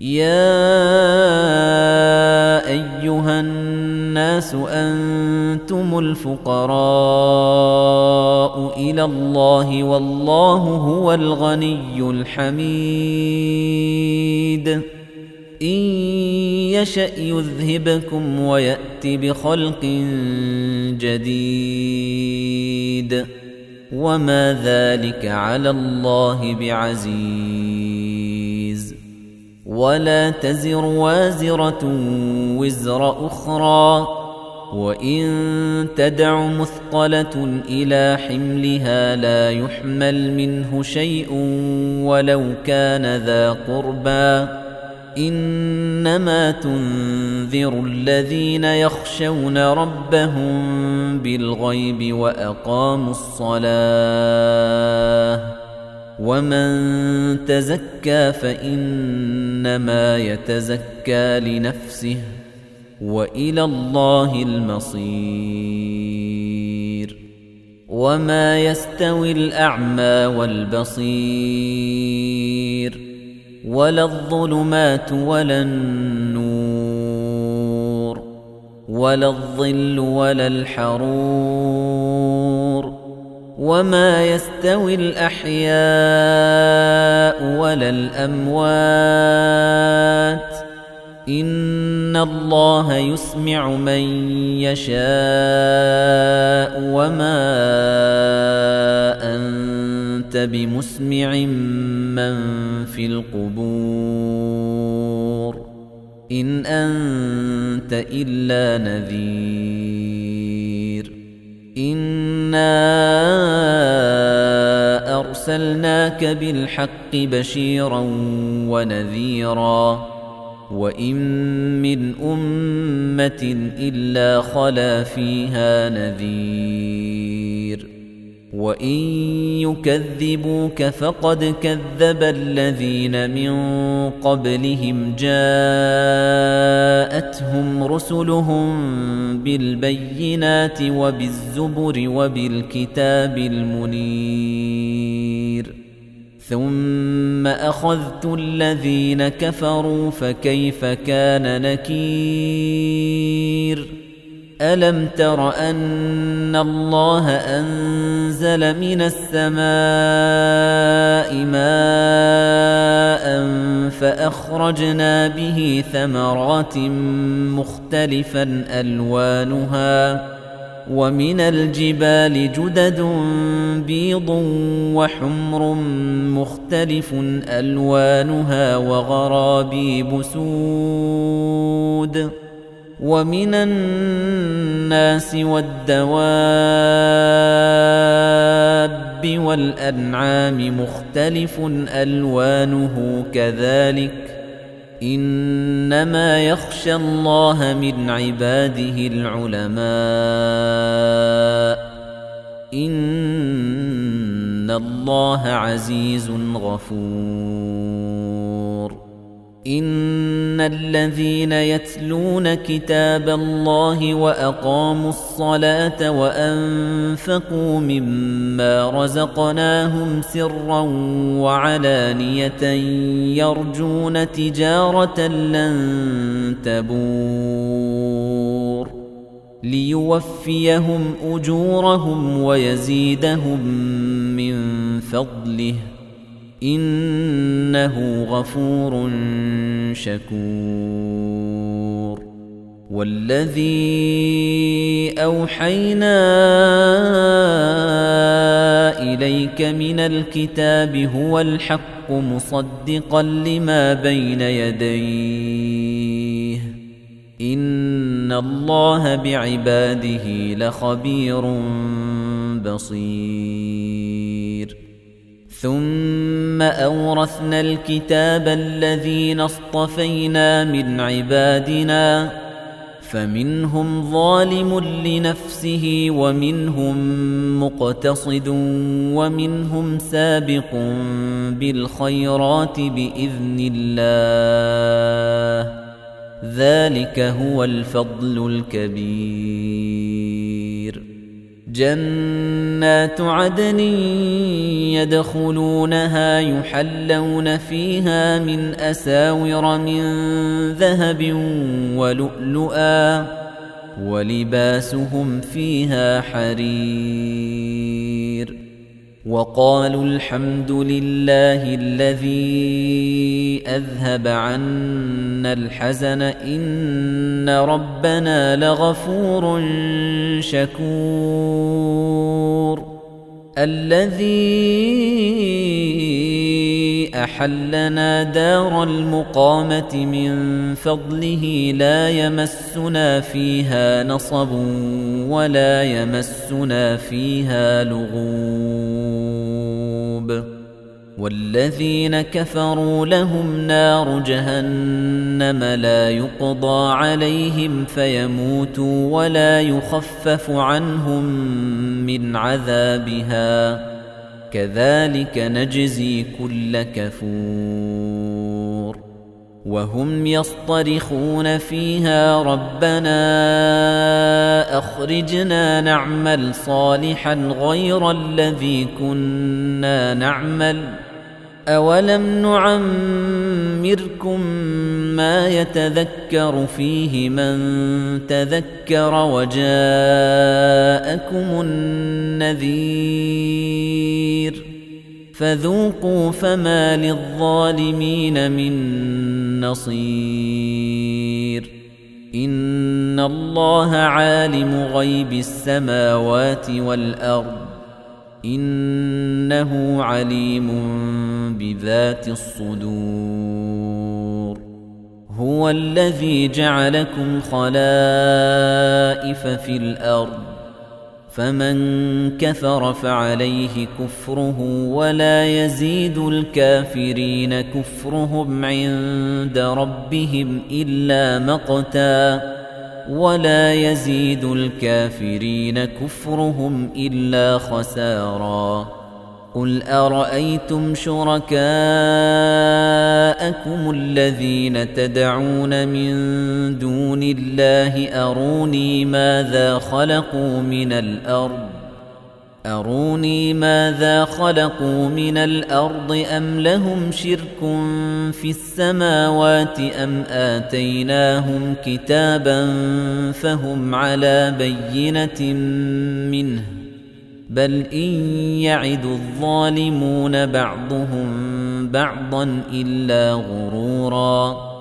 يا أيها الناس أنتم الفقراء إلى الله والله هو الغني الحميد إن يشأ يذهبكم ويأت بخلق جديد وما ذلك على الله بعزيز ولا تزر وازرة وزر أخرى وإن تدع مثقلة إلى حملها لا يحمل منه شيء ولو كان ذا قربى إنما تنذر الذين يخشون ربهم بالغيب وأقاموا الصلاة ومن تزكى فإنما يتزكى لنفسه وإلى الله المصير وما يستوي الأعمى والبصير ولا الظلمات ولا النور ولا الظل ولا الحرور وما يستوي الأحياء ولا الأموات إن الله يسمع من يشاء وما أنت بمسمع من في القبور إن أنت إلا نذير إنا أرسلناك بالحق بشيرا ونذيرا وإن من أمة إلا خلا فيها نذير وإن يكذبوك فقد كذب الذين من قبلهم جاءتهم رسلهم بالبينات وبالزبر وبالكتاب المنير ثم أخذت الذين كفروا فكيف كان نكير ألم تر أن الله أنزل من السماء ماء فأخرجنا به ثمرات مختلفا ألوانها ومن الجبال جدد بيض وحمر مختلف ألوانها وغرابيب سود ومن الناس والدواب والأنعام مختلف ألوانه كذلك إنما يخشى الله من عباده العلماء إن الله عزيز غفور إن الذين يتلون كتاب الله وأقاموا الصلاة وأنفقوا مما رزقناهم سرا وعلانية يرجون تجارة لن تبور ليوفيهم أجورهم ويزيدهم من فضله إنه غفور شكور والذي أوحينا إليك من الكتاب هو الحق مصدقا لما بين يديه إن الله بعباده لخبير بصير ثم أورثنا الكتاب الذين اصطفينا من عبادنا فمنهم ظالم لنفسه ومنهم مقتصد ومنهم سابق بالخيرات بإذن الله ذلك هو الفضل الكبير جنات عدن يدخلونها يحلون فيها من أساور من ذهب ولؤلؤا ولباسهم فيها حرير وقالوا الحمد لله الذي أذهب عنا الحزن إن ربنا لغفور شكور الذي أحلنا دار المقامة من فضله لا يمسنا فيها نصب ولا يمسنا فيها لغوب والذين كفروا لهم نار جهنم لا يقضى عليهم فيموتوا ولا يخفف عنهم من عذابها كذلك نجزي كل كفور وهم يصطرخون فيها ربنا أخرجنا نعمل صالحا غير الذي كنا نعمل أولم نعمركم ما يتذكر فيه من تذكر وجاءكم النذير فذوقوا فما للظالمين من نصير إن الله عالم غيب السماوات والأرض إنه عليم بذات الصدور هو الذي جعلكم خلائف في الأرض فمن كفر فعليه كفره ولا يزيد الكافرين كفرهم عند ربهم إلا مقتا ولا يزيد الكافرين كفرهم إلا خسارا قل أرأيتم شركاءكم الذين تدعون من دون الله أروني ماذا خلقوا من الأرض أم لهم شرك في السماوات أم آتيناهم كتابا فهم على بينة منه بل إن يعد الظالمون بعضهم بعضا إلا غرورا